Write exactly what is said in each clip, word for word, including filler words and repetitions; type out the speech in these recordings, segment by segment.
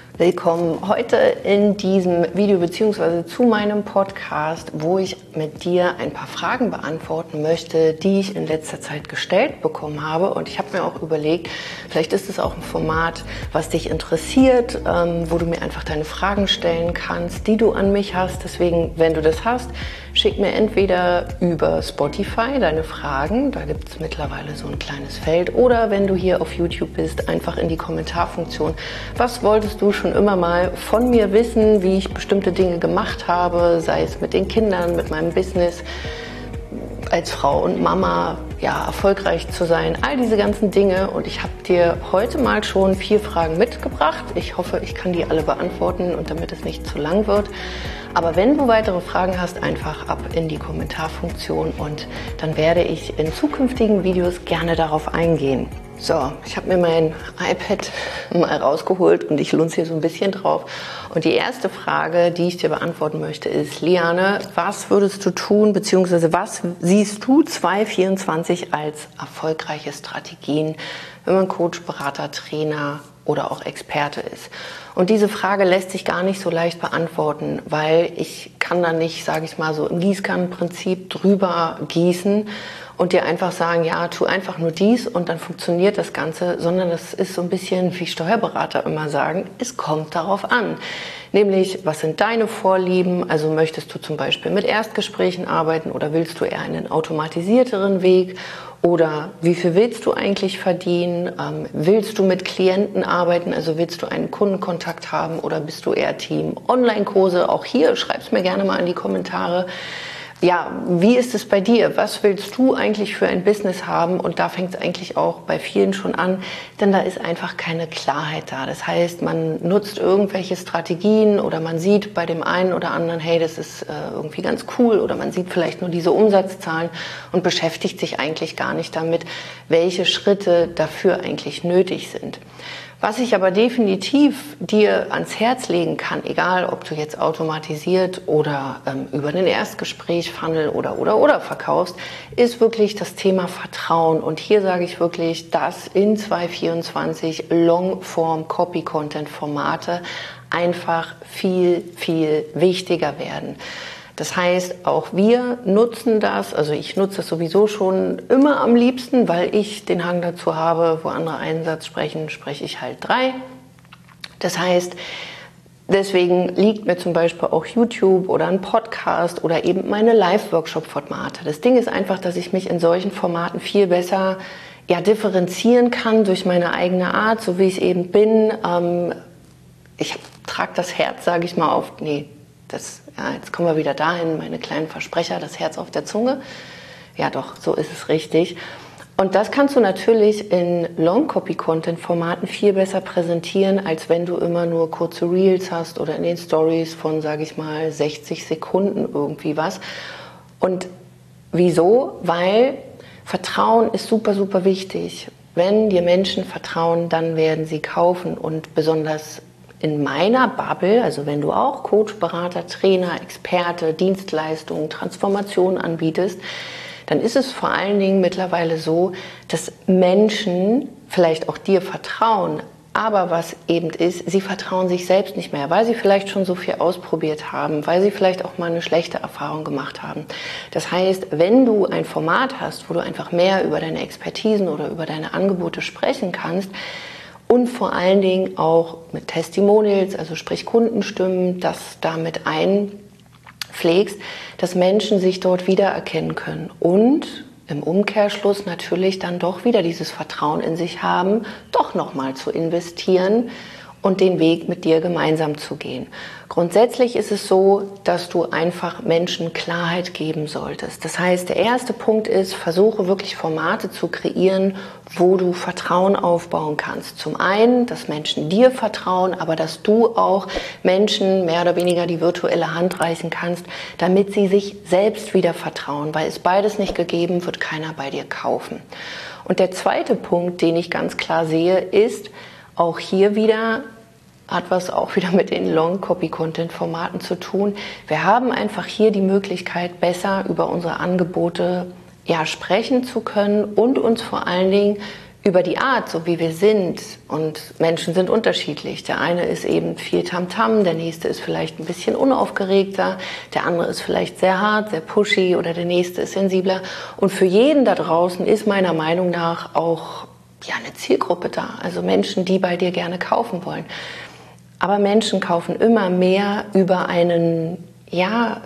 Willkommen heute in diesem Video bzw. zu meinem Podcast, wo ich mit dir ein paar Fragen beantworten möchte, die ich in letzter Zeit gestellt bekommen habe. Und ich habe mir auch überlegt, vielleicht ist es auch ein Format, was dich interessiert, ähm, wo du mir einfach deine Fragen stellen kannst, die du an mich hast. Deswegen, wenn du das hast, schick mir entweder über Spotify deine Fragen, da gibt es mittlerweile so ein kleines Feld, oder wenn du hier auf YouTube bist, einfach in die Kommentarfunktion. Was wolltest du schon immer mal von mir wissen, wie ich bestimmte Dinge gemacht habe, sei es mit den Kindern, mit meinem Business, als Frau und Mama, ja, erfolgreich zu sein, all diese ganzen Dinge. Und ich habe dir heute mal schon vier Fragen mitgebracht. Ich hoffe, ich kann die alle beantworten und damit es nicht zu lang wird. Aber wenn du weitere Fragen hast, einfach ab in die Kommentarfunktion und dann werde ich in zukünftigen Videos gerne darauf eingehen. So, ich habe mir mein iPad mal rausgeholt und ich lunze hier so ein bisschen drauf. Und die erste Frage, die ich dir beantworten möchte, ist: Liane, was würdest du tun, beziehungsweise was siehst du zwanzig vierundzwanzig als erfolgreiche Strategien, wenn man Coach, Berater, Trainer oder auch Experte ist? Und diese Frage lässt sich gar nicht so leicht beantworten, weil ich kann da nicht, sage ich mal, so im Gießkannenprinzip drüber gießen und dir einfach sagen, ja, tu einfach nur dies und dann funktioniert das Ganze, sondern das ist so ein bisschen, wie Steuerberater immer sagen, es kommt darauf an. Nämlich, was sind deine Vorlieben? Also möchtest du zum Beispiel mit Erstgesprächen arbeiten oder willst du eher einen automatisierteren Weg? Oder wie viel willst du eigentlich verdienen? Ähm, willst du mit Klienten arbeiten? Also willst du einen Kundenkontakt haben oder bist du eher Team Online-Kurse? Auch hier, schreib's mir gerne mal in die Kommentare. Ja, wie ist es bei dir? Was willst du eigentlich für ein Business haben? Und da fängt es eigentlich auch bei vielen schon an, denn da ist einfach keine Klarheit da. Das heißt, man nutzt irgendwelche Strategien oder man sieht bei dem einen oder anderen, hey, das ist äh, irgendwie ganz cool, oder man sieht vielleicht nur diese Umsatzzahlen und beschäftigt sich eigentlich gar nicht damit, welche Schritte dafür eigentlich nötig sind. Was ich aber definitiv dir ans Herz legen kann, egal ob du jetzt automatisiert oder ähm, über den Erstgespräch, Funnel oder oder oder verkaufst, ist wirklich das Thema Vertrauen. Und hier sage ich wirklich, dass in zwanzig vierundzwanzig Longform-Copy-Content-Formate einfach viel, viel wichtiger werden. Das heißt, auch wir nutzen das, also ich nutze das sowieso schon immer am liebsten, weil ich den Hang dazu habe, wo andere einen Satz sprechen, spreche ich halt drei. Das heißt, deswegen liegt mir zum Beispiel auch YouTube oder ein Podcast oder eben meine Live-Workshop-Formate. Das Ding ist einfach, dass ich mich in solchen Formaten viel besser ja, differenzieren kann durch meine eigene Art, so wie ich eben bin. Ähm, ich trage das Herz, sage ich mal, auf... Nee, Das, ja, jetzt kommen wir wieder dahin, meine kleinen Versprecher, das Herz auf der Zunge. Ja doch, so ist es richtig. Und das kannst du natürlich in Long-Copy-Content-Formaten viel besser präsentieren, als wenn du immer nur kurze Reels hast oder in den Stories von, sage ich mal, sechzig Sekunden irgendwie was. Und wieso? Weil Vertrauen ist super, super wichtig. Wenn dir Menschen vertrauen, dann werden sie kaufen, und besonders in meiner Bubble, also wenn du auch Coach, Berater, Trainer, Experte, Dienstleistungen, Transformation anbietest, dann ist es vor allen Dingen mittlerweile so, dass Menschen vielleicht auch dir vertrauen, aber was eben ist, sie vertrauen sich selbst nicht mehr, weil sie vielleicht schon so viel ausprobiert haben, weil sie vielleicht auch mal eine schlechte Erfahrung gemacht haben. Das heißt, wenn du ein Format hast, wo du einfach mehr über deine Expertisen oder über deine Angebote sprechen kannst, und vor allen Dingen auch mit Testimonials, also sprich Kundenstimmen, das damit einpflegst, dass Menschen sich dort wiedererkennen können und im Umkehrschluss natürlich dann doch wieder dieses Vertrauen in sich haben, doch nochmal zu investieren und den Weg mit dir gemeinsam zu gehen. Grundsätzlich ist es so, dass du einfach Menschen Klarheit geben solltest. Das heißt, der erste Punkt ist, versuche wirklich Formate zu kreieren, wo du Vertrauen aufbauen kannst. Zum einen, dass Menschen dir vertrauen, aber dass du auch Menschen mehr oder weniger die virtuelle Hand reichen kannst, damit sie sich selbst wieder vertrauen. Weil es beides nicht gegeben, wird keiner bei dir kaufen. Und der zweite Punkt, den ich ganz klar sehe, ist, auch hier wieder hat was auch wieder mit den Long-Copy-Content-Formaten zu tun. Wir haben einfach hier die Möglichkeit, besser über unsere Angebote ja, sprechen zu können und uns vor allen Dingen über die Art, so wie wir sind, und Menschen sind unterschiedlich. Der eine ist eben viel Tamtam, der nächste ist vielleicht ein bisschen unaufgeregter, der andere ist vielleicht sehr hart, sehr pushy oder der nächste ist sensibler. Und für jeden da draußen ist meiner Meinung nach auch ja, eine Zielgruppe da, also Menschen, die bei dir gerne kaufen wollen. Aber Menschen kaufen immer mehr über einen, ja,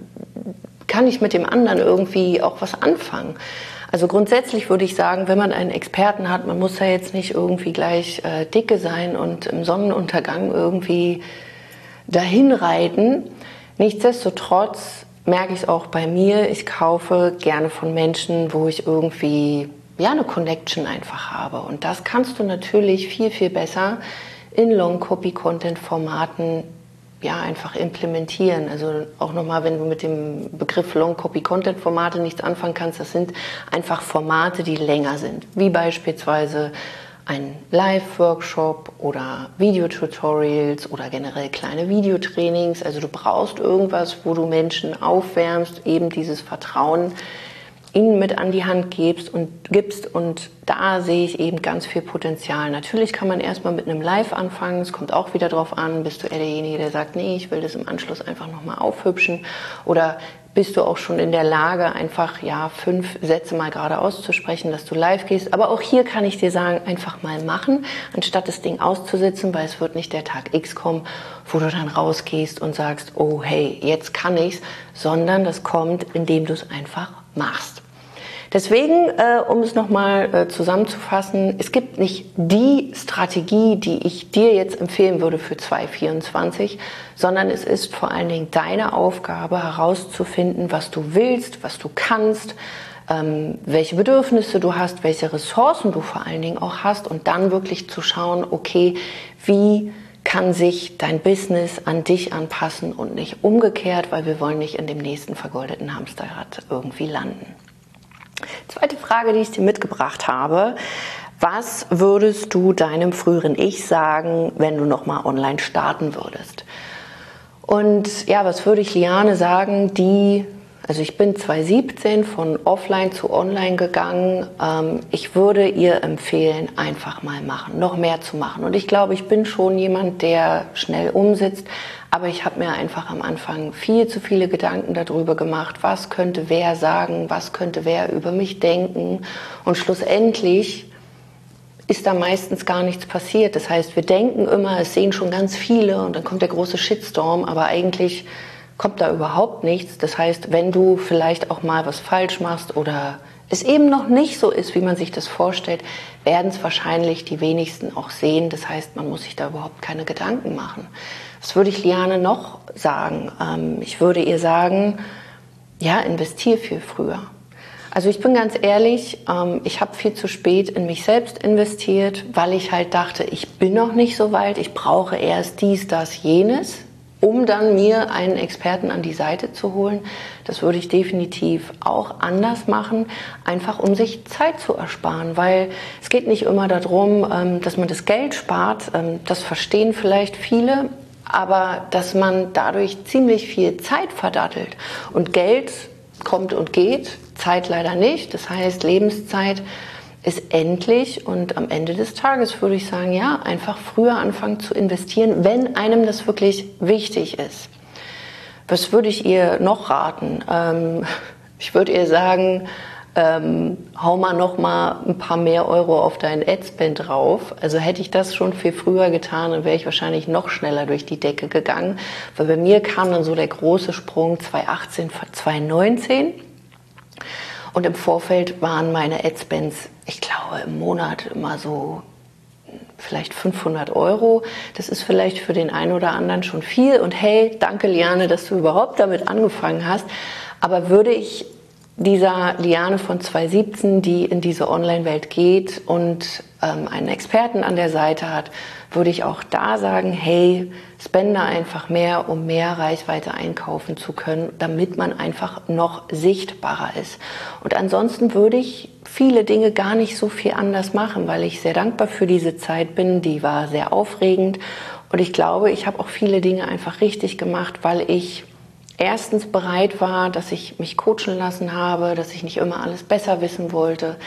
kann ich mit dem anderen irgendwie auch was anfangen? Also grundsätzlich würde ich sagen, wenn man einen Experten hat, man muss ja jetzt nicht irgendwie gleich äh, dicke sein und im Sonnenuntergang irgendwie dahin reiten. Nichtsdestotrotz merke ich es auch bei mir, ich kaufe gerne von Menschen, wo ich irgendwie ja, eine Connection einfach habe. Und das kannst du natürlich viel, viel besser in Long-Copy-Content-Formaten ja, einfach implementieren. Also auch nochmal, wenn du mit dem Begriff Long-Copy-Content-Formate nichts anfangen kannst, das sind einfach Formate, die länger sind, wie beispielsweise ein Live-Workshop oder Videotutorials oder generell kleine Videotrainings. Also du brauchst irgendwas, wo du Menschen aufwärmst, eben dieses Vertrauen ihnen mit an die Hand gibst und gibst und da sehe ich eben ganz viel Potenzial. Natürlich kann man erstmal mit einem Live anfangen, es kommt auch wieder drauf an, bist du eher derjenige, der sagt, nee, ich will das im Anschluss einfach nochmal aufhübschen, oder bist du auch schon in der Lage, einfach ja fünf Sätze mal gerade auszusprechen, dass du live gehst. Aber auch hier kann ich dir sagen, einfach mal machen, anstatt das Ding auszusitzen, weil es wird nicht der Tag X kommen, wo du dann rausgehst und sagst, oh hey, jetzt kann ich's, sondern das kommt, indem du es einfach machst. Deswegen, äh, um es nochmal äh, zusammenzufassen, es gibt nicht die Strategie, die ich dir jetzt empfehlen würde für zwanzig vierundzwanzig, sondern es ist vor allen Dingen deine Aufgabe herauszufinden, was du willst, was du kannst, ähm, welche Bedürfnisse du hast, welche Ressourcen du vor allen Dingen auch hast und dann wirklich zu schauen, okay, wie kann sich dein Business an dich anpassen und nicht umgekehrt, weil wir wollen nicht in dem nächsten vergoldeten Hamsterrad irgendwie landen. Zweite Frage, die ich dir mitgebracht habe: Was würdest du deinem früheren Ich sagen, wenn du nochmal online starten würdest? Und ja, was würde ich Liane sagen, die, also ich bin zwanzig siebzehn von offline zu online gegangen. Ähm, ich würde ihr empfehlen, einfach mal machen, noch mehr zu machen. Und ich glaube, ich bin schon jemand, der schnell umsetzt. Aber ich habe mir einfach am Anfang viel zu viele Gedanken darüber gemacht, was könnte wer sagen, was könnte wer über mich denken. Und schlussendlich ist da meistens gar nichts passiert. Das heißt, wir denken immer, es sehen schon ganz viele und dann kommt der große Shitstorm, aber eigentlich kommt da überhaupt nichts. Das heißt, wenn du vielleicht auch mal was falsch machst oder es eben noch nicht so ist, wie man sich das vorstellt, werden es wahrscheinlich die wenigsten auch sehen. Das heißt, man muss sich da überhaupt keine Gedanken machen. Was würde ich Liane noch sagen? Ähm, ich würde ihr sagen, ja, investier viel früher. Also ich bin ganz ehrlich, ähm, ich habe viel zu spät in mich selbst investiert, weil ich halt dachte, ich bin noch nicht so weit, ich brauche erst dies, das, jenes, um dann mir einen Experten an die Seite zu holen. Das würde ich definitiv auch anders machen, einfach um sich Zeit zu ersparen, weil es geht nicht immer darum, dass man das Geld spart, das verstehen vielleicht viele, aber dass man dadurch ziemlich viel Zeit verdattelt. Und Geld kommt und geht, Zeit leider nicht, das heißt Lebenszeit ist endlich und am Ende des Tages würde ich sagen, ja, einfach früher anfangen zu investieren, wenn einem das wirklich wichtig ist. Was würde ich ihr noch raten? Ähm, ich würde ihr sagen, ähm, hau mal noch mal ein paar mehr Euro auf deinen Adspend drauf. Also hätte ich das schon viel früher getan, dann wäre ich wahrscheinlich noch schneller durch die Decke gegangen. Weil bei mir kam dann so der große Sprung zwanzig achtzehn, zwanzig neunzehn. Und im Vorfeld waren meine Adspends, ich glaube, im Monat immer so vielleicht fünfhundert Euro. Das ist vielleicht für den einen oder anderen schon viel. Und hey, danke Liane, dass du überhaupt damit angefangen hast. Aber würde ich dieser Liane von zwanzig siebzehn, die in diese Online-Welt geht und ähm, einen Experten an der Seite hat, würde ich auch da sagen, hey, spende einfach mehr, um mehr Reichweite einkaufen zu können, damit man einfach noch sichtbarer ist. Und ansonsten würde ich viele Dinge gar nicht so viel anders machen, weil ich sehr dankbar für diese Zeit bin. Die war sehr aufregend und ich glaube, ich habe auch viele Dinge einfach richtig gemacht, weil ich erstens bereit war, dass ich mich coachen lassen habe, dass ich nicht immer alles besser wissen wollte,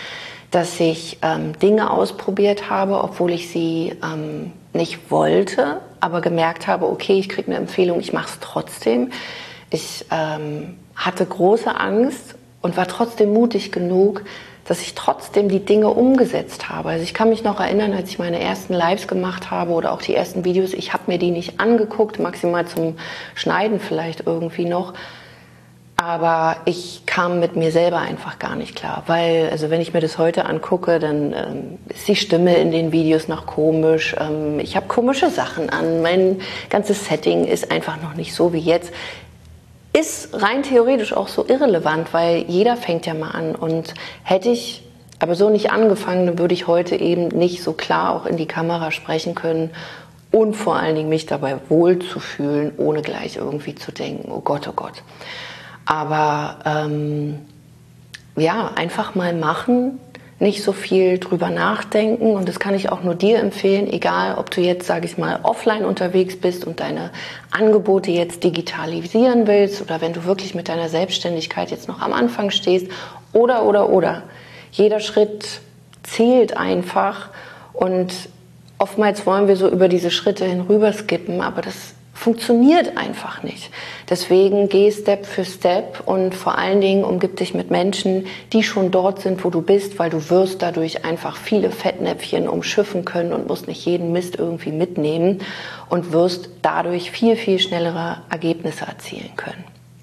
dass ich ähm, Dinge ausprobiert habe, obwohl ich sie ähm, nicht wollte, aber gemerkt habe, okay, ich kriege eine Empfehlung, ich mache es trotzdem. Ich ähm, hatte große Angst und war trotzdem mutig genug, dass ich trotzdem die Dinge umgesetzt habe. Also ich kann mich noch erinnern, als ich meine ersten Lives gemacht habe oder auch die ersten Videos, ich habe mir die nicht angeguckt, maximal zum Schneiden vielleicht irgendwie noch. Aber ich kam mit mir selber einfach gar nicht klar, weil, also wenn ich mir das heute angucke, dann ähm, ist die Stimme in den Videos noch komisch. Ähm, ich habe komische Sachen an, mein ganzes Setting ist einfach noch nicht so wie jetzt. Ist rein theoretisch auch so irrelevant, weil jeder fängt ja mal an. Und hätte ich aber so nicht angefangen, dann würde ich heute eben nicht so klar auch in die Kamera sprechen können und vor allen Dingen mich dabei wohlzufühlen, ohne gleich irgendwie zu denken, oh Gott, oh Gott. Aber ähm, ja, einfach mal machen, nicht so viel drüber nachdenken. Und das kann ich auch nur dir empfehlen, egal ob du jetzt, sage ich mal, offline unterwegs bist und deine Angebote jetzt digitalisieren willst oder wenn du wirklich mit deiner Selbstständigkeit jetzt noch am Anfang stehst oder, oder, oder. Jeder Schritt zählt einfach und oftmals wollen wir so über diese Schritte hinüber skippen, aber das funktioniert einfach nicht. Deswegen geh Step für Step und vor allen Dingen umgib dich mit Menschen, die schon dort sind, wo du bist, weil du wirst dadurch einfach viele Fettnäpfchen umschiffen können und musst nicht jeden Mist irgendwie mitnehmen und wirst dadurch viel, viel schnellere Ergebnisse erzielen können.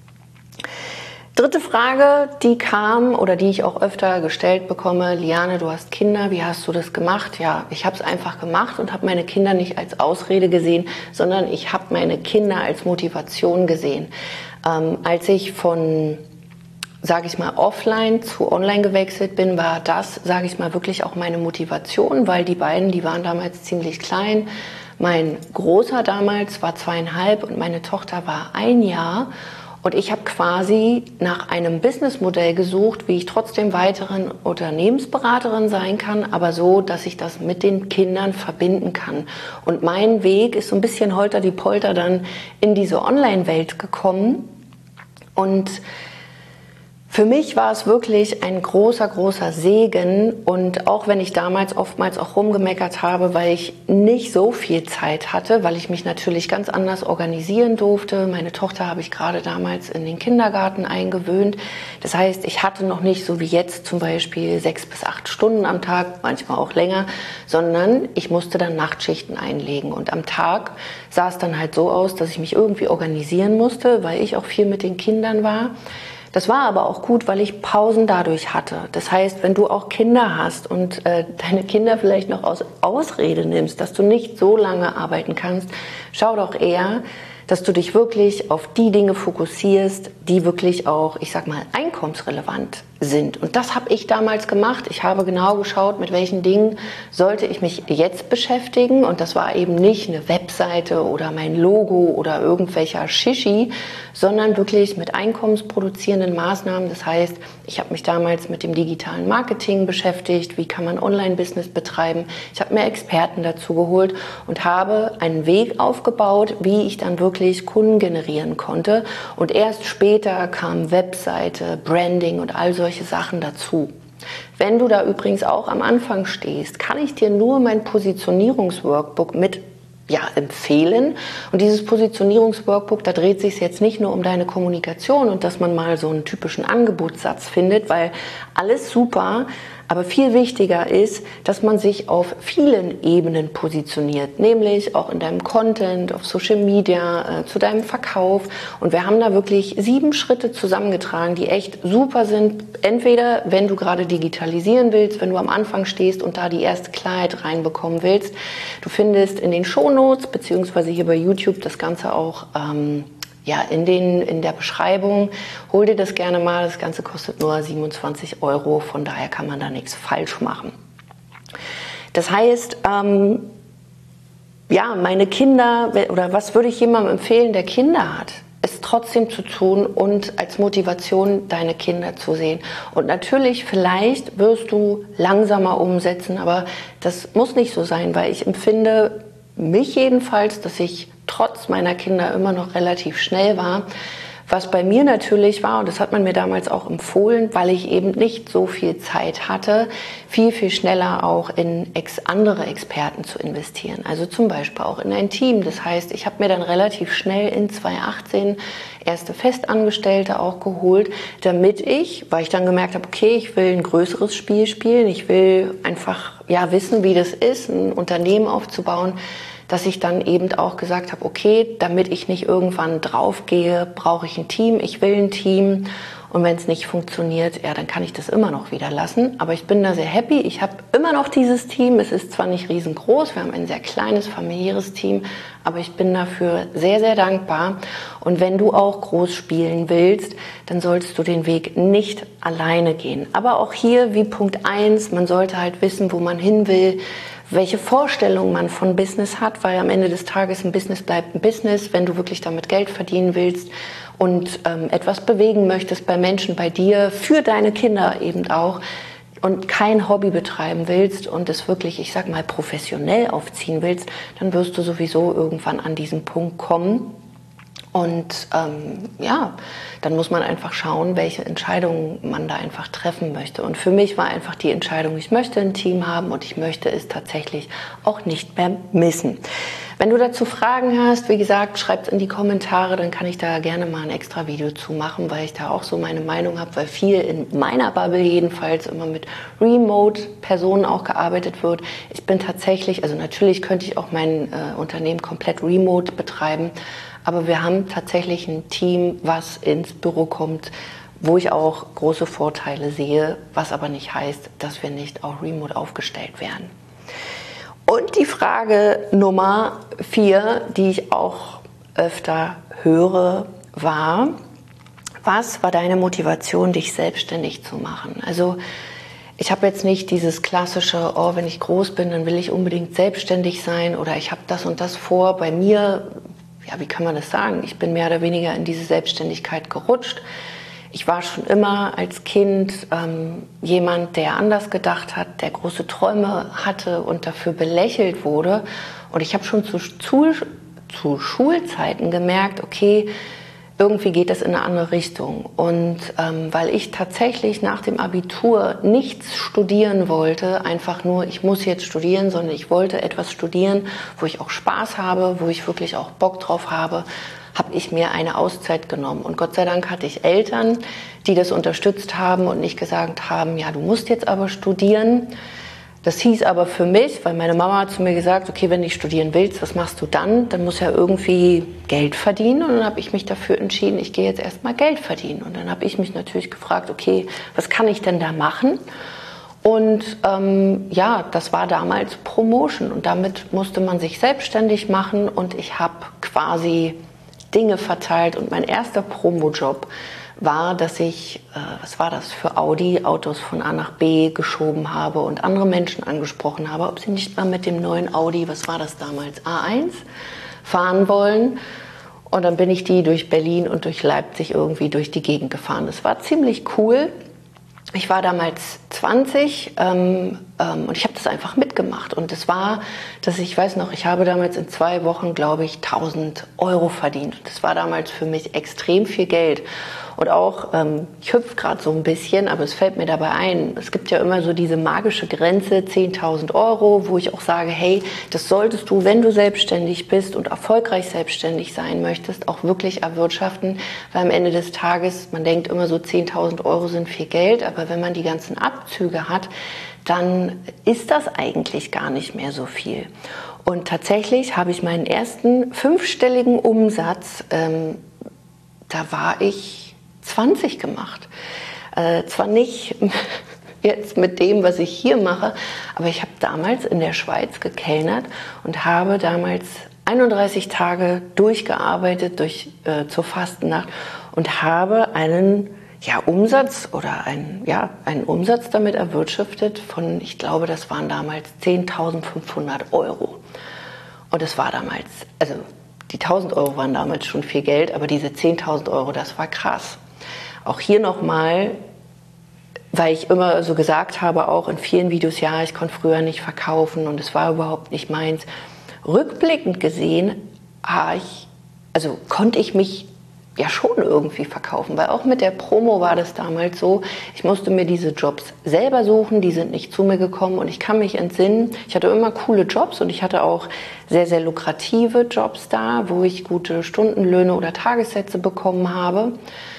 Dritte Frage, die kam oder die ich auch öfter gestellt bekomme: Liane, du hast Kinder, wie hast du das gemacht? Ja, ich habe es einfach gemacht und habe meine Kinder nicht als Ausrede gesehen, sondern ich habe meine Kinder als Motivation gesehen. Ähm, als ich von, sage ich mal, offline zu online gewechselt bin, war das, sage ich mal, wirklich auch meine Motivation, weil die beiden, die waren damals ziemlich klein. Mein Großer damals war zweieinhalb und meine Tochter war ein Jahr. Und ich habe quasi nach einem Businessmodell gesucht, wie ich trotzdem weiterhin Unternehmensberaterin sein kann, aber so, dass ich das mit den Kindern verbinden kann. Und mein Weg ist so ein bisschen holter die Polter dann in diese Online-Welt gekommen. Und für mich war es wirklich ein großer, großer Segen. Und auch wenn ich damals oftmals auch rumgemeckert habe, weil ich nicht so viel Zeit hatte, weil ich mich natürlich ganz anders organisieren durfte. Meine Tochter habe ich gerade damals in den Kindergarten eingewöhnt. Das heißt, ich hatte noch nicht so wie jetzt zum Beispiel sechs bis acht Stunden am Tag, manchmal auch länger, sondern ich musste dann Nachtschichten einlegen. Und am Tag sah es dann halt so aus, dass ich mich irgendwie organisieren musste, weil ich auch viel mit den Kindern war. Das war aber auch gut, weil ich Pausen dadurch hatte. Das heißt, wenn du auch Kinder hast und äh, deine Kinder vielleicht noch aus Ausrede nimmst, dass du nicht so lange arbeiten kannst, schau doch eher, dass du dich wirklich auf die Dinge fokussierst, die wirklich auch, ich sag mal, einkommensrelevant sind. Und das habe ich damals gemacht. Ich habe genau geschaut, mit welchen Dingen sollte ich mich jetzt beschäftigen. Und das war eben nicht eine Webseite oder mein Logo oder irgendwelcher Shishi, sondern wirklich mit einkommensproduzierenden Maßnahmen. Das heißt, ich habe mich damals mit dem digitalen Marketing beschäftigt. Wie kann man Online-Business betreiben? Ich habe mir Experten dazu geholt und habe einen Weg aufgebaut, wie ich dann wirklich Kunden generieren konnte. Und erst später kam Webseite, Branding und all solche Sachen dazu. Wenn du da übrigens auch am Anfang stehst, kann ich dir nur mein Positionierungsworkbook mit ja, empfehlen. Und dieses Positionierungsworkbook, da dreht sich jetzt nicht nur um deine Kommunikation und dass man mal so einen typischen Angebotssatz findet, weil alles super, aber viel wichtiger ist, dass man sich auf vielen Ebenen positioniert, nämlich auch in deinem Content, auf Social Media, äh, zu deinem Verkauf. Und wir haben da wirklich sieben Schritte zusammengetragen, die echt super sind. Entweder, wenn du gerade digitalisieren willst, wenn du am Anfang stehst und da die erste Klarheit reinbekommen willst. Du findest in den Shownotes beziehungsweise hier bei YouTube das Ganze auch ähm, ja, in, den, in der Beschreibung. Hol dir das gerne mal. Das Ganze kostet nur siebenundzwanzig Euro. Von daher kann man da nichts falsch machen. Das heißt, ähm, ja, meine Kinder, oder was würde ich jemandem empfehlen, der Kinder hat, es trotzdem zu tun und als Motivation deine Kinder zu sehen. Und natürlich, vielleicht wirst du langsamer umsetzen, aber das muss nicht so sein, weil ich empfinde, mich jedenfalls, dass ich trotz meiner Kinder immer noch relativ schnell war, Was bei mir natürlich war, und das hat man mir damals auch empfohlen, weil ich eben nicht so viel Zeit hatte, viel, viel schneller auch in ex andere Experten zu investieren. Also zum Beispiel auch in ein Team. Das heißt, ich habe mir dann relativ schnell in zweitausendachtzehn erste Festangestellte auch geholt, damit ich, weil ich dann gemerkt habe, okay, ich will ein größeres Spiel spielen, ich will einfach ja wissen, wie das ist, ein Unternehmen aufzubauen, dass ich dann eben auch gesagt habe, okay, damit ich nicht irgendwann draufgehe, brauche ich ein Team, ich will ein Team und wenn es nicht funktioniert, ja, dann kann ich das immer noch wieder lassen. Aber ich bin da sehr happy, ich habe immer noch dieses Team, es ist zwar nicht riesengroß, wir haben ein sehr kleines, familiäres Team, aber ich bin dafür sehr, sehr dankbar. Und wenn du auch groß spielen willst, dann sollst du den Weg nicht alleine gehen. Aber auch hier wie Punkt eins, man sollte halt wissen, wo man hin will, welche Vorstellung man von Business hat, weil am Ende des Tages ein Business bleibt ein Business, wenn du wirklich damit Geld verdienen willst und ähm, etwas bewegen möchtest bei Menschen, bei dir, für deine Kinder eben auch und kein Hobby betreiben willst und es wirklich, ich sag mal, professionell aufziehen willst, dann wirst du sowieso irgendwann an diesen Punkt kommen. Und ähm, ja, dann muss man einfach schauen, welche Entscheidungen man da einfach treffen möchte. Und für mich war einfach die Entscheidung, ich möchte ein Team haben und ich möchte es tatsächlich auch nicht mehr missen. Wenn du dazu Fragen hast, wie gesagt, schreib's in die Kommentare, dann kann ich da gerne mal ein extra Video zu machen, weil ich da auch so meine Meinung habe, weil viel in meiner Bubble jedenfalls immer mit Remote-Personen auch gearbeitet wird. Ich bin tatsächlich, also natürlich könnte ich auch mein äh, Unternehmen komplett remote betreiben, aber wir haben tatsächlich ein Team, was ins Büro kommt, wo ich auch große Vorteile sehe, was aber nicht heißt, dass wir nicht auch remote aufgestellt werden. Und die Frage Nummer vier, die ich auch öfter höre, war, was war deine Motivation, dich selbstständig zu machen? Also ich habe jetzt nicht dieses klassische, oh, wenn ich groß bin, dann will ich unbedingt selbstständig sein oder ich habe das und das vor. Bei mir, ja, wie kann man das sagen? Ich bin mehr oder weniger in diese Selbstständigkeit gerutscht. Ich war schon immer als Kind ähm, jemand, der anders gedacht hat, der große Träume hatte und dafür belächelt wurde. Und ich habe schon zu, zu, zu Schulzeiten gemerkt, okay, irgendwie geht das in eine andere Richtung. Und ähm, weil ich tatsächlich nach dem Abitur nichts studieren wollte, einfach nur, ich muss jetzt studieren, sondern ich wollte etwas studieren, wo ich auch Spaß habe, wo ich wirklich auch Bock drauf habe, habe ich mir eine Auszeit genommen. Und Gott sei Dank hatte ich Eltern, die das unterstützt haben und nicht gesagt haben, ja, du musst jetzt aber studieren. Das hieß aber für mich, weil meine Mama hat zu mir gesagt, okay, wenn du studieren willst, was machst du dann? Dann musst du ja irgendwie Geld verdienen. Und dann habe ich mich dafür entschieden, ich gehe jetzt erstmal Geld verdienen. Und dann habe ich mich natürlich gefragt, okay, was kann ich denn da machen? Und ähm, ja, das war damals Promotion. Und damit musste man sich selbstständig machen. Und ich habe quasi Dinge verteilt. Und mein erster Promo-Job war, dass ich, äh, was war das, für Audi Autos von A nach B geschoben habe und andere Menschen angesprochen habe, ob sie nicht mal mit dem neuen Audi, was war das damals, A eins, fahren wollen. Und dann bin ich die durch Berlin und durch Leipzig irgendwie durch die Gegend gefahren. Das war ziemlich cool. Ich war damals zwanzig ähm, ähm, und ich habe das einfach mitgemacht. Und es war, dass ich weiß noch, ich habe damals in zwei Wochen, glaube ich, tausend Euro verdient. Das war damals für mich extrem viel Geld. Und auch, ähm, ich hüpfe gerade so ein bisschen, aber es fällt mir dabei ein, es gibt ja immer so diese magische Grenze, zehntausend Euro, wo ich auch sage, hey, das solltest du, wenn du selbstständig bist und erfolgreich selbstständig sein möchtest, auch wirklich erwirtschaften, weil am Ende des Tages, man denkt immer so, zehntausend Euro sind viel Geld, aber wenn man die ganzen Abzüge hat, dann ist das eigentlich gar nicht mehr so viel. Und tatsächlich habe ich meinen ersten fünfstelligen Umsatz, ähm, da war ich zwanzig gemacht. Äh, zwar nicht jetzt mit dem, was ich hier mache, aber ich habe damals in der Schweiz gekellnert und habe damals einunddreißig Tage durchgearbeitet durch, äh, zur Fastennacht und habe einen ja, Umsatz oder ein, ja, einen Umsatz damit erwirtschaftet von, ich glaube, das waren damals zehntausendfünfhundert Euro. Und das war damals, also die tausend Euro waren damals schon viel Geld, aber diese zehntausend Euro, das war krass. Auch hier nochmal, weil ich immer so gesagt habe, auch in vielen Videos, ja, ich konnte früher nicht verkaufen und es war überhaupt nicht meins. Rückblickend gesehen, ich, also konnte ich mich ja schon irgendwie verkaufen, weil auch mit der Promo war das damals so, ich musste mir diese Jobs selber suchen, die sind nicht zu mir gekommen und ich kann mich entsinnen, ich hatte immer coole Jobs und ich hatte auch sehr, sehr lukrative Jobs da, wo ich gute Stundenlöhne oder Tagessätze bekommen habe,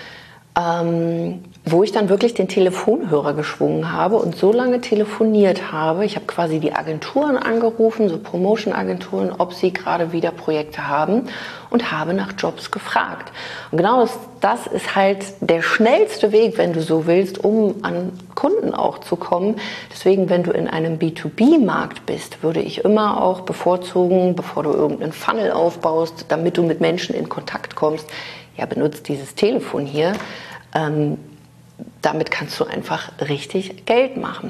ähm, wo ich dann wirklich den Telefonhörer geschwungen habe und so lange telefoniert habe. Ich habe quasi die Agenturen angerufen, so Promotion-Agenturen, ob sie gerade wieder Projekte haben und habe nach Jobs gefragt. Und genau das, das ist halt der schnellste Weg, wenn du so willst, um an Kunden auch zu kommen. Deswegen, wenn du in einem B zwei B-Markt bist, würde ich immer auch bevorzugen, bevor du irgendeinen Funnel aufbaust, damit du mit Menschen in Kontakt kommst, ja, benutzt dieses Telefon hier. Ähm, damit kannst du einfach richtig Geld machen.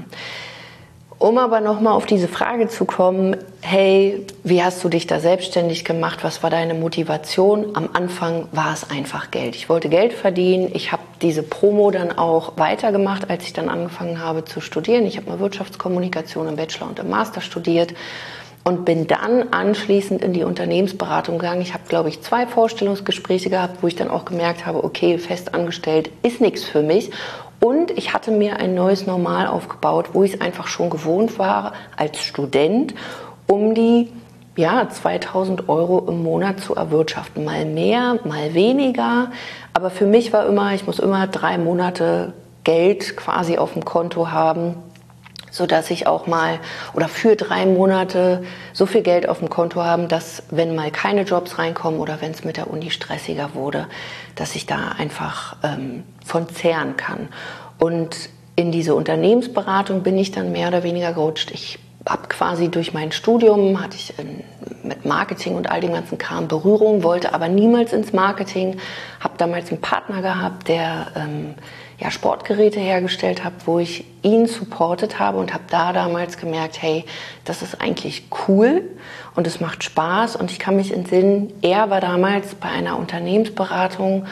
Um aber nochmal auf diese Frage zu kommen, hey, wie hast du dich da selbstständig gemacht? Was war deine Motivation? Am Anfang war es einfach Geld. Ich wollte Geld verdienen. Ich habe diese Promo dann auch weitergemacht, als ich dann angefangen habe zu studieren. Ich habe mal Wirtschaftskommunikation im Bachelor und im Master studiert und bin dann anschließend in die Unternehmensberatung gegangen. Ich habe, glaube ich, zwei Vorstellungsgespräche gehabt, wo ich dann auch gemerkt habe, okay, fest angestellt ist nichts für mich. Und ich hatte mir ein neues Normal aufgebaut, wo ich es einfach schon gewohnt war, als Student, um die ja, zweitausend Euro im Monat zu erwirtschaften. Mal mehr, mal weniger. Aber für mich war immer, ich muss immer drei Monate Geld quasi auf dem Konto haben, sodass ich auch mal oder für drei Monate so viel Geld auf dem Konto haben, dass wenn mal keine Jobs reinkommen oder wenn es mit der Uni stressiger wurde, dass ich da einfach ähm, von zehren kann. Und in diese Unternehmensberatung bin ich dann mehr oder weniger gerutscht. Ich habe quasi durch mein Studium, hatte ich in, mit Marketing und all dem ganzen Kram Berührung, wollte aber niemals ins Marketing, habe damals einen Partner gehabt, der ähm, ja, Sportgeräte hergestellt hat, wo ich ihn supportet habe und habe da damals gemerkt, hey, das ist eigentlich cool und es macht Spaß und ich kann mich entsinnen, er war damals bei einer Unternehmensberatung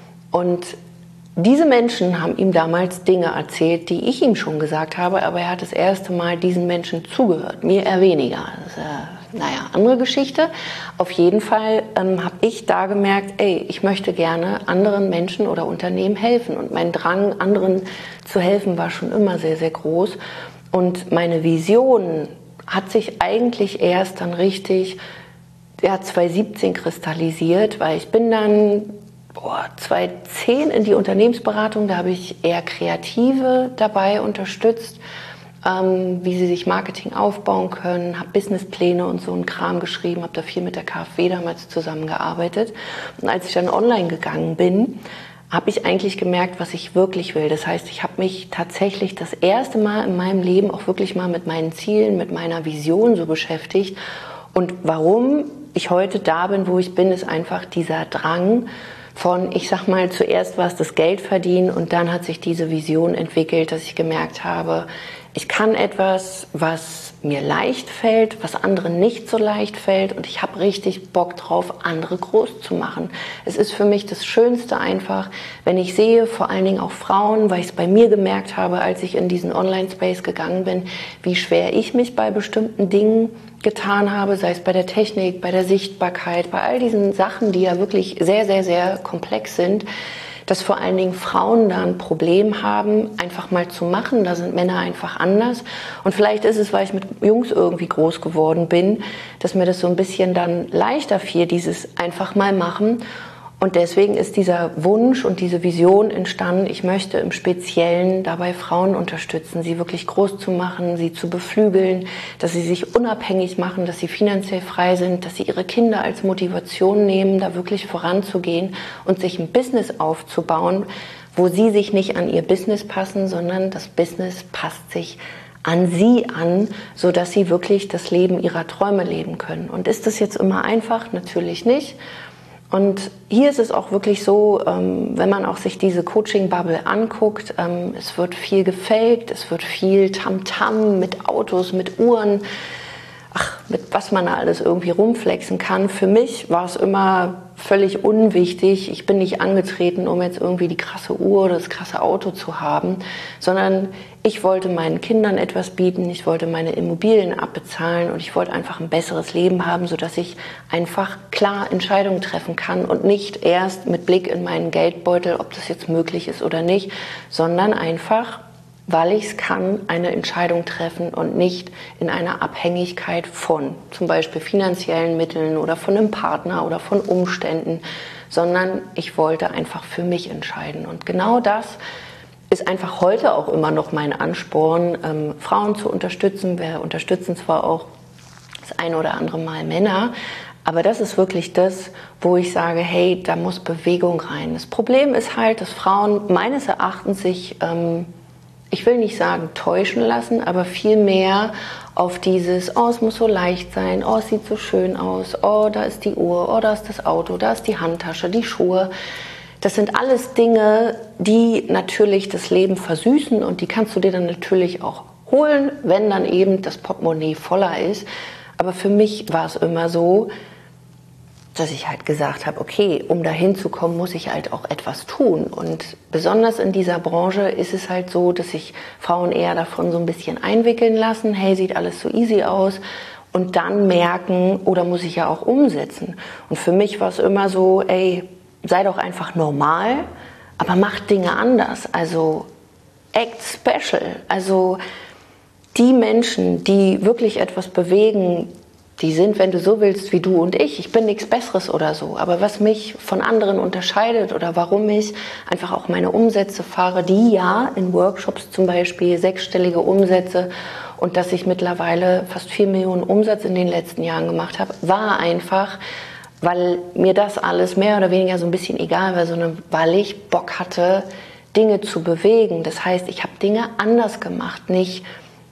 und diese Menschen haben ihm damals Dinge erzählt, die ich ihm schon gesagt habe, aber er hat das erste Mal diesen Menschen zugehört, mir eher weniger. Das ist, äh, naja, andere Geschichte. Auf jeden Fall ähm, habe ich da gemerkt, ey, ich möchte gerne anderen Menschen oder Unternehmen helfen und mein Drang, anderen zu helfen, war schon immer sehr, sehr groß und meine Vision hat sich eigentlich erst dann richtig, ja, zwanzig siebzehn kristallisiert, weil ich bin dann Boah, zwanzig zehn in die Unternehmensberatung, da habe ich eher Kreative dabei unterstützt, ähm, wie sie sich Marketing aufbauen können, habe Businesspläne und so einen Kram geschrieben, habe da viel mit der KfW damals zusammengearbeitet. Und als ich dann online gegangen bin, habe ich eigentlich gemerkt, was ich wirklich will. Das heißt, ich habe mich tatsächlich das erste Mal in meinem Leben auch wirklich mal mit meinen Zielen, mit meiner Vision so beschäftigt. Und warum ich heute da bin, wo ich bin, ist einfach dieser Drang, von, ich sag mal, zuerst war es das Geld verdienen und dann hat sich diese Vision entwickelt, dass ich gemerkt habe, ich kann etwas, was mir leicht fällt, was anderen nicht so leicht fällt und ich habe richtig Bock drauf, andere groß zu machen. Es ist für mich das Schönste einfach, wenn ich sehe, vor allen Dingen auch Frauen, weil ich es bei mir gemerkt habe, als ich in diesen Online-Space gegangen bin, wie schwer ich mich bei bestimmten Dingen getan habe, sei es bei der Technik, bei der Sichtbarkeit, bei all diesen Sachen, die ja wirklich sehr, sehr, sehr komplex sind, dass vor allen Dingen Frauen da ein Problem haben, einfach mal zu machen. Da sind Männer einfach anders. Und vielleicht ist es, weil ich mit Jungs irgendwie groß geworden bin, dass mir das so ein bisschen dann leichter fiel, dieses einfach mal machen. Und deswegen ist dieser Wunsch und diese Vision entstanden, ich möchte im Speziellen dabei Frauen unterstützen, sie wirklich groß zu machen, sie zu beflügeln, dass sie sich unabhängig machen, dass sie finanziell frei sind, dass sie ihre Kinder als Motivation nehmen, da wirklich voranzugehen und sich ein Business aufzubauen, wo sie sich nicht an ihr Business passen, sondern das Business passt sich an sie an, sodass sie wirklich das Leben ihrer Träume leben können. Und ist das jetzt immer einfach? Natürlich nicht. Und hier ist es auch wirklich so, wenn man auch sich diese Coaching-Bubble anguckt, es wird viel gefaked, es wird viel Tamtam mit Autos, mit Uhren ach, mit was man da alles irgendwie rumflexen kann. Für mich war es immer völlig unwichtig. Ich bin nicht angetreten, um jetzt irgendwie die krasse Uhr oder das krasse Auto zu haben, sondern ich wollte meinen Kindern etwas bieten, ich wollte meine Immobilien abbezahlen und ich wollte einfach ein besseres Leben haben, sodass ich einfach klar Entscheidungen treffen kann und nicht erst mit Blick in meinen Geldbeutel, ob das jetzt möglich ist oder nicht, sondern einfach, weil ich es kann, eine Entscheidung treffen und nicht in einer Abhängigkeit von zum Beispiel finanziellen Mitteln oder von einem Partner oder von Umständen, sondern ich wollte einfach für mich entscheiden. Und genau das ist einfach heute auch immer noch mein Ansporn, ähm, Frauen zu unterstützen. Wir unterstützen zwar auch das ein oder andere Mal Männer, aber das ist wirklich das, wo ich sage, hey, da muss Bewegung rein. Das Problem ist halt, dass Frauen meines Erachtens sich ähm, ich will nicht sagen täuschen lassen, aber vielmehr auf dieses, oh, es muss so leicht sein, oh, es sieht so schön aus, oh, da ist die Uhr, oh, da ist das Auto, da ist die Handtasche, die Schuhe. Das sind alles Dinge, die natürlich das Leben versüßen und die kannst du dir dann natürlich auch holen, wenn dann eben das Portemonnaie voller ist. Aber für mich war es immer so, dass ich halt gesagt habe, okay, um da hinzukommen, muss ich halt auch etwas tun. Und besonders in dieser Branche ist es halt so, dass sich Frauen eher davon so ein bisschen einwickeln lassen. Hey, sieht alles so easy aus. Und dann merken, oder muss ich ja auch umsetzen. Und für mich war es immer so, ey, sei doch einfach normal, aber mach Dinge anders. Also act special. Also die Menschen, die wirklich etwas bewegen, die sind, wenn du so willst, wie du und ich. Ich bin nichts Besseres oder so. Aber was mich von anderen unterscheidet oder warum ich einfach auch meine Umsätze fahre, die ja in Workshops zum Beispiel sechsstellige Umsätze und dass ich mittlerweile fast vier Millionen Umsatz in den letzten Jahren gemacht habe, war einfach, weil mir das alles mehr oder weniger so ein bisschen egal war, sondern weil ich Bock hatte, Dinge zu bewegen. Das heißt, ich habe Dinge anders gemacht, nicht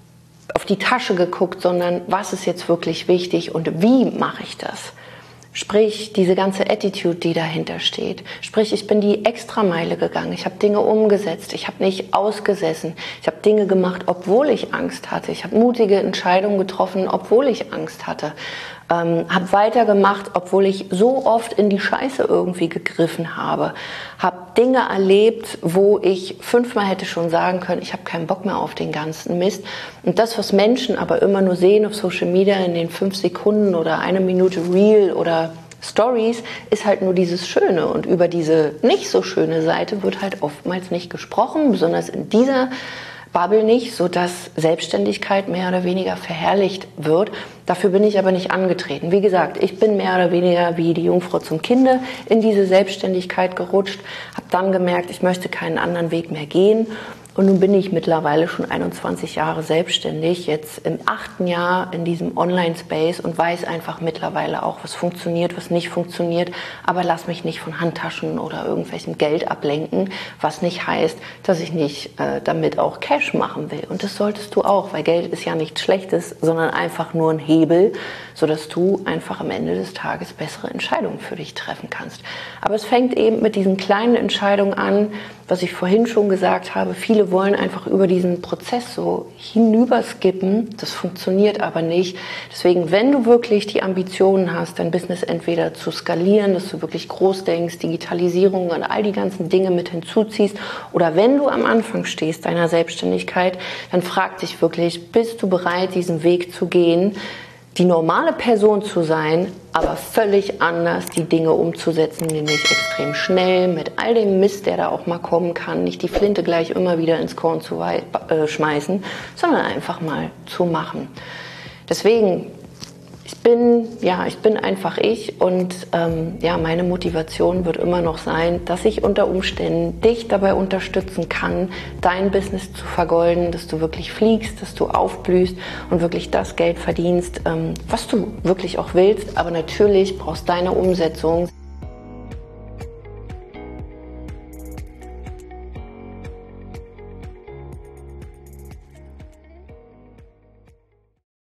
auf die Tasche geguckt, sondern was ist jetzt wirklich wichtig und wie mache ich das? Sprich, diese ganze Attitude, die dahinter steht. Sprich, ich bin die Extrameile gegangen. Ich habe Dinge umgesetzt. Ich habe nicht ausgesessen. Ich habe Dinge gemacht, obwohl ich Angst hatte. Ich habe mutige Entscheidungen getroffen, obwohl ich Angst hatte. Ähm, habe weitergemacht, obwohl ich so oft in die Scheiße irgendwie gegriffen habe. Habe Dinge erlebt, wo ich fünfmal hätte schon sagen können, ich habe keinen Bock mehr auf den ganzen Mist. Und das, was Menschen aber immer nur sehen auf Social Media in den fünf Sekunden oder eine Minute Reel oder Stories, ist halt nur dieses Schöne. Und über diese nicht so schöne Seite wird halt oftmals nicht gesprochen, besonders in dieser Bubble nicht, sodass Selbstständigkeit mehr oder weniger verherrlicht wird. Dafür bin ich aber nicht angetreten. Wie gesagt, ich bin mehr oder weniger wie die Jungfrau zum Kinde in diese Selbstständigkeit gerutscht, habe dann gemerkt, ich möchte keinen anderen Weg mehr gehen. Und nun bin ich mittlerweile schon einundzwanzig Jahre selbstständig, jetzt im achten Jahr in diesem Online-Space und weiß einfach mittlerweile auch, was funktioniert, was nicht funktioniert. Aber lass mich nicht von Handtaschen oder irgendwelchem Geld ablenken, was nicht heißt, dass ich nicht äh, damit auch Cash machen will. Und das solltest du auch, weil Geld ist ja nichts Schlechtes, sondern einfach nur ein Hebel, sodass du einfach am Ende des Tages bessere Entscheidungen für dich treffen kannst. Aber es fängt eben mit diesen kleinen Entscheidungen an, was ich vorhin schon gesagt habe. Viele wollen einfach über diesen Prozess so hinüberskippen. Das funktioniert aber nicht. Deswegen, wenn du wirklich die Ambitionen hast, dein Business entweder zu skalieren, dass du wirklich groß denkst, Digitalisierung und all die ganzen Dinge mit hinzuziehst, oder wenn du am Anfang stehst deiner Selbstständigkeit, dann frag dich wirklich, bist du bereit, diesen Weg zu gehen, die normale Person zu sein, aber völlig anders die Dinge umzusetzen, nämlich extrem schnell, mit all dem Mist, der da auch mal kommen kann, nicht die Flinte gleich immer wieder ins Korn zu äh, schmeißen, sondern einfach mal zu machen. Deswegen, ich bin, ja, ich bin einfach ich und ähm, ja, meine Motivation wird immer noch sein, dass ich unter Umständen dich dabei unterstützen kann, dein Business zu vergolden, dass du wirklich fliegst, dass du aufblühst und wirklich das Geld verdienst, ähm, was du wirklich auch willst. Aber natürlich brauchst deine Umsetzung.